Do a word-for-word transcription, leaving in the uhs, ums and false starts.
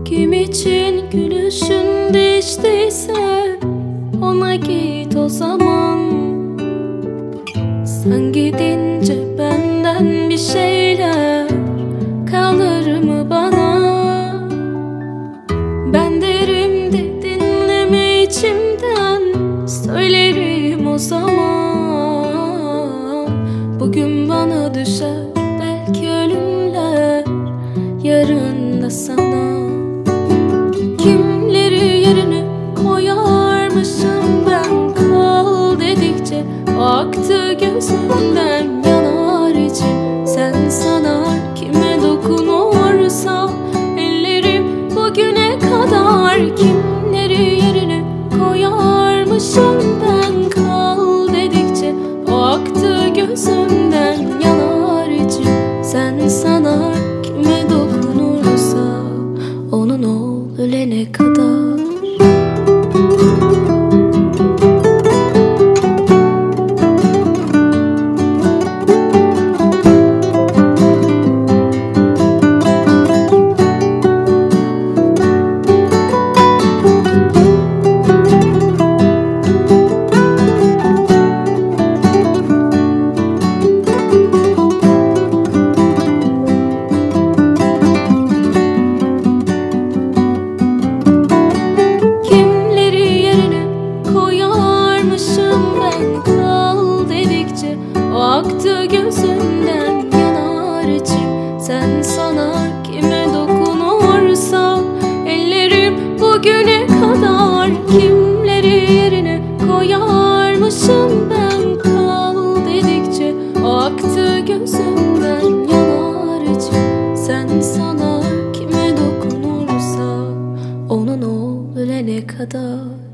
Kim için gülüşün değiştiyse ona git o zaman. Sen gidince benden bir şeyler kalır mı bana? Ben derim de dinleme içimden, söylerim o zaman. Bugün bana düşer belki ölümler, yarın da sana. Kimleri yerine koyarmışım ben, kal dedikçe aktı gözümden, yanar içim sen sanar. Kime dokunursa ellerim bugüne kadar, kimleri yerine koyarmışım ben, kal dedikçe aktı gözümden, yanar içim sen sanar. Kime dokunursa onun ol ölene kadar. Aktı gözümden, yanar içim sen sanar. Kime dokunursa ellerim bugüne kadar, kimleri yerine koyarmışım ben, kal dedikçe aktı gözümden, yanar içim sen sanar. Kime dokunursa onun ol ölene kadar.